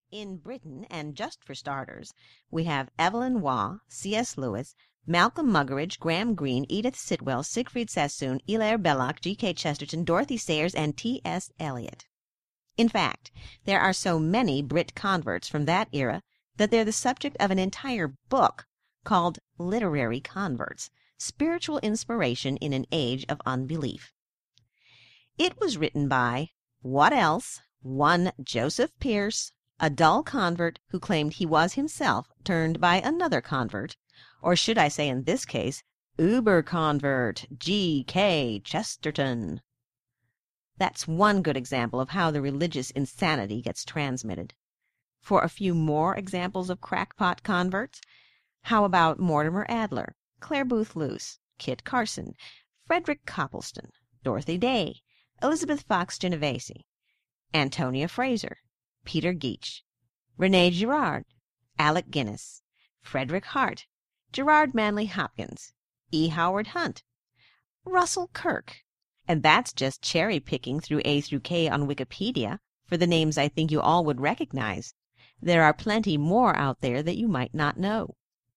In Britain, and just for starters, we have Evelyn Waugh, C.S. Lewis, Malcolm Muggeridge, Graham Greene, Edith Sitwell, Siegfried Sassoon, Hilaire Belloc, G.K. Chesterton, Dorothy Sayers, and T.S. Eliot. In fact, there are so many Brit converts from that era that they're the subject of an entire book called Literary Converts, Spiritual Inspiration in an Age of Unbelief. It was written by, what else, one Joseph Pearce, a dull convert who claimed he was himself turned by another convert, or should I say in this case, uber convert G.K. Chesterton. That's one good example of how the religious insanity gets transmitted. For a few more examples of crackpot converts, how about Mortimer Adler, Clare Boothe Luce, Kit Carson, Frederick Copleston, Dorothy Day, Elizabeth Fox Genovese, Antonia Fraser, Peter Geach, Rene Girard, Alec Guinness, Frederick Hart, Gerard Manley Hopkins, E. Howard Hunt, Russell Kirk, and that's just cherry-picking through A through K on Wikipedia for the names I think you all would recognize. There are plenty more out there that you might not know.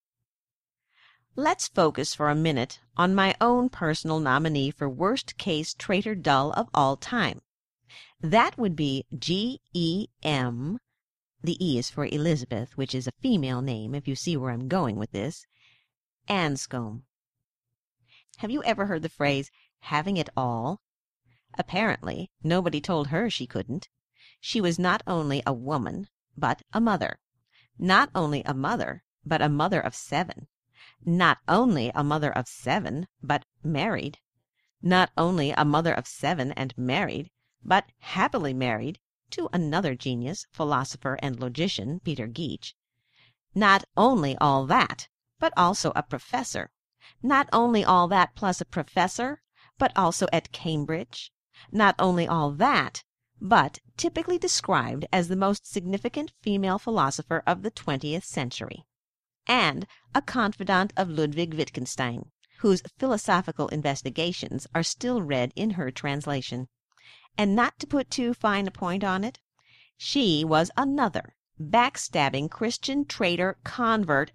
Let's focus for a minute on my own personal nominee for worst-case traitor dull of all time. That would be G.E.M. The E is for Elizabeth, which is a female name, if you see where I'm going with this, Anscombe. Have you ever heard the phrase, having it all? Apparently, nobody told her she couldn't. She was not only a woman, but a mother. Not only a mother, but a mother of 7. Not only a mother of 7, but married. Not only a mother of 7 and married, but happily married to another genius, philosopher, and logician, Peter Geach. Not only all that, but also a professor. Not only all that plus a professor, but also at Cambridge. Not only all that, but typically described as the most significant female philosopher of the 20th century. And a confidant of Ludwig Wittgenstein, whose philosophical investigations are still read in her translation. And not to put too fine a point on it, she was another backstabbing Christian traitor convert,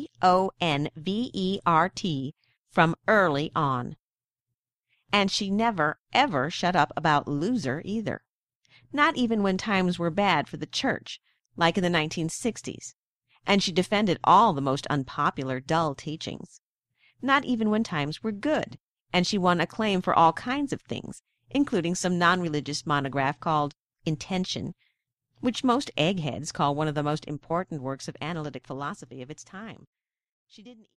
C-O-N-V-E-R-T, from early on. And she never, ever shut up about loser either. Not even when times were bad for the church, like in the 1960s. And she defended all the most unpopular, dull teachings. Not even when times were good, and she won acclaim for all kinds of things, including some non-religious monograph called Intention, which most eggheads call one of the most important works of analytic philosophy of its time. She didn't